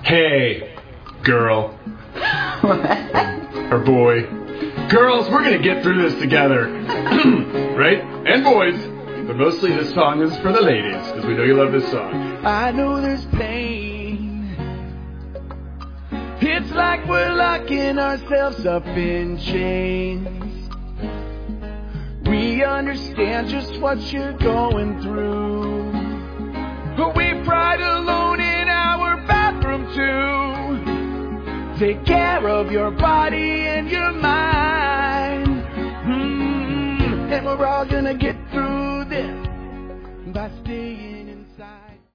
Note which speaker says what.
Speaker 1: Hey, girl. Or boy. Girls, we're gonna get through this together. Right? And boys. But mostly this song is for the ladies, because we know you love this song.
Speaker 2: I know there's pain. It's like we're locking ourselves up in chains. We understand just what you're going through. But we cried alone in our bathroom too. Take care of your body and your mind. And we're all gonna get through this by staying in